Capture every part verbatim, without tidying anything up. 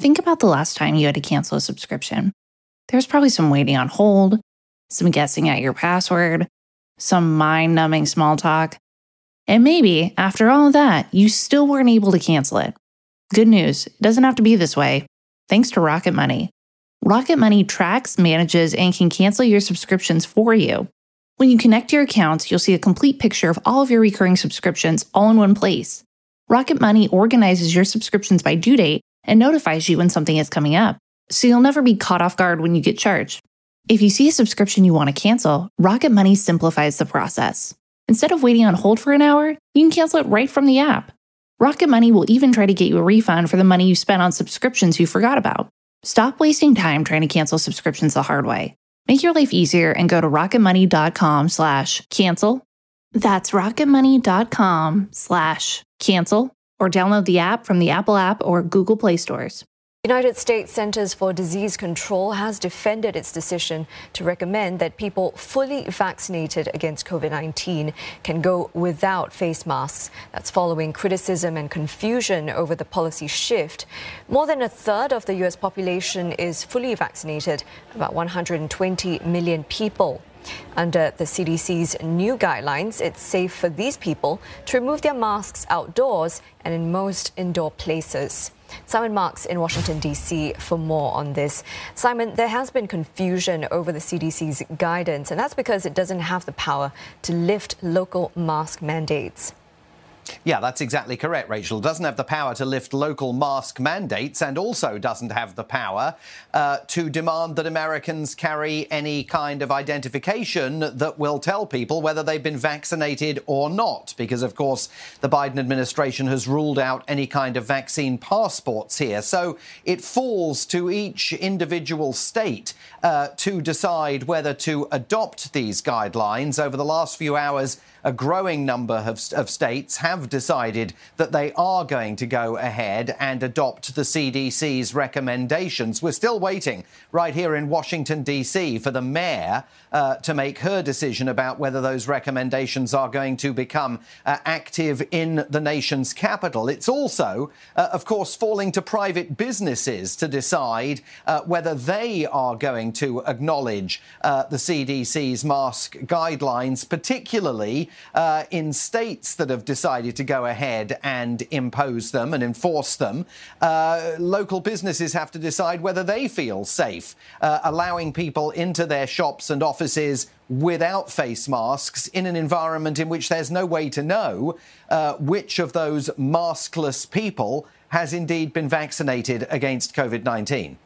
think about the last time you had to cancel a subscription. There's probably some waiting on hold, some guessing at your password, some mind-numbing small talk. And maybe, after all of that, you still weren't able to cancel it. Good news, it doesn't have to be this way. Thanks to Rocket Money. Rocket Money tracks, manages, and can cancel your subscriptions for you. When you connect your accounts, you'll see a complete picture of all of your recurring subscriptions all in one place. Rocket Money organizes your subscriptions by due date and notifies you when something is coming up, so you'll never be caught off guard when you get charged. If you see a subscription you want to cancel, Rocket Money simplifies the process. Instead of waiting on hold for an hour, you can cancel it right from the app. Rocket Money will even try to get you a refund for the money you spent on subscriptions you forgot about. Stop wasting time trying to cancel subscriptions the hard way. Make your life easier and go to rocketmoney.com slash cancel. That's rocketmoney.com slash cancel or download the app from the Apple App or Google Play stores. United States Centers for Disease Control has defended its decision to recommend that people fully vaccinated against COVID nineteen can go without face masks. That's following criticism and confusion over the policy shift. More than a third of the U S population is fully vaccinated, about one hundred twenty million people. Under the C D C's new guidelines, it's safe for these people to remove their masks outdoors and in most indoor places. Simon Marks in Washington, D C for more on this. Simon, there has been confusion over the C D C's guidance, and that's because it doesn't have the power to lift local mask mandates. Yeah, that's exactly correct, Rachel. Doesn't have the power to lift local mask mandates and also doesn't have the power uh, to demand that Americans carry any kind of identification that will tell people whether they've been vaccinated or not. Because, of course, the Biden administration has ruled out any kind of vaccine passports here. So it falls to each individual state uh, to decide whether to adopt these guidelines. Over the last few hours, a growing number of, of states have decided that they are going to go ahead and adopt the C D C's recommendations. We're still waiting right here in Washington, D C for the mayor uh, to make her decision about whether those recommendations are going to become uh, active in the nation's capital. It's also, uh, of course, falling to private businesses to decide uh, whether they are going to acknowledge uh, the C D C's mask guidelines, particularly Uh, in states that have decided to go ahead and impose them and enforce them. Uh, local businesses have to decide whether they feel safe uh, allowing people into their shops and offices without face masks in an environment in which there's no way to know uh, which of those maskless people has indeed been vaccinated against COVID nineteen.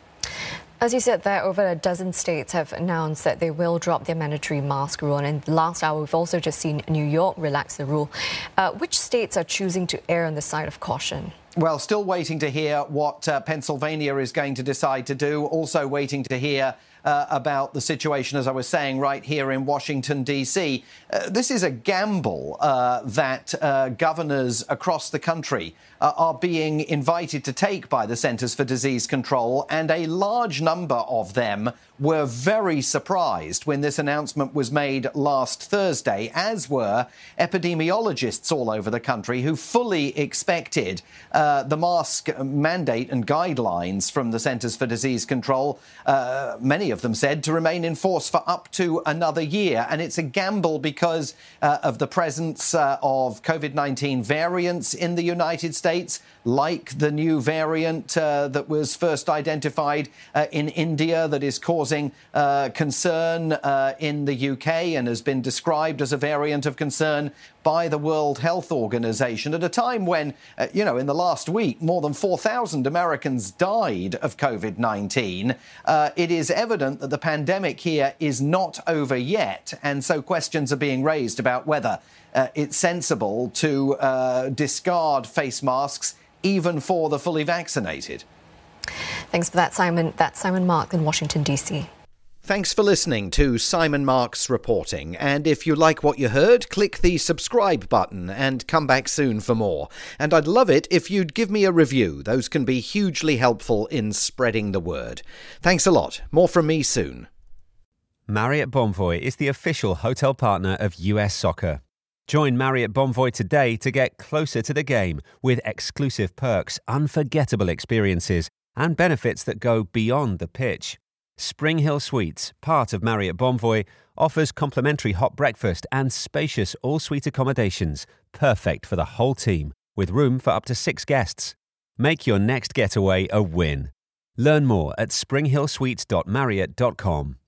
As you said there, over a dozen states have announced that they will drop their mandatory mask rule. And in the last hour, we've also just seen New York relax the rule. Uh, which states are choosing to err on the side of caution? Well, still waiting to hear what uh, Pennsylvania is going to decide to do. Also waiting to hear uh, about the situation, as I was saying, right here in Washington, D C. Uh, this is a gamble uh, that uh, governors across the country uh, are being invited to take by the Centers for Disease Control, and a large number of them were very surprised when this announcement was made last Thursday, as were epidemiologists all over the country who fully expected uh, the mask mandate and guidelines from the Centers for Disease Control, uh, many of them said, to remain in force for up to another year. And it's a gamble because uh, of the presence uh, of COVID nineteen variants in the United States, like the new variant uh, that was first identified uh, in India that is causing uh, concern uh, in the U K and has been described as a variant of concern by the World Health Organization at a time when, uh, you know, in the last week, more than four thousand Americans died of COVID nineteen. Uh, it is evident that the pandemic here is not over yet. And so questions are being raised about whether uh, it's sensible to uh, discard face masks even for the fully vaccinated. Thanks for that, Simon. That's Simon Mark in Washington, D C. Thanks for listening to Simon Marks Reporting. And if you like what you heard, click the subscribe button and come back soon for more. And I'd love it if you'd give me a review. Those can be hugely helpful in spreading the word. Thanks a lot. More from me soon. Marriott Bonvoy is the official hotel partner of U S Soccer. Join Marriott Bonvoy today to get closer to the game with exclusive perks, unforgettable experiences, and benefits that go beyond the pitch. Spring Hill Suites, part of Marriott Bonvoy, offers complimentary hot breakfast and spacious all-suite accommodations, perfect for the whole team, with room for up to six guests. Make your next getaway a win. Learn more at spring hill suites dot marriott dot com.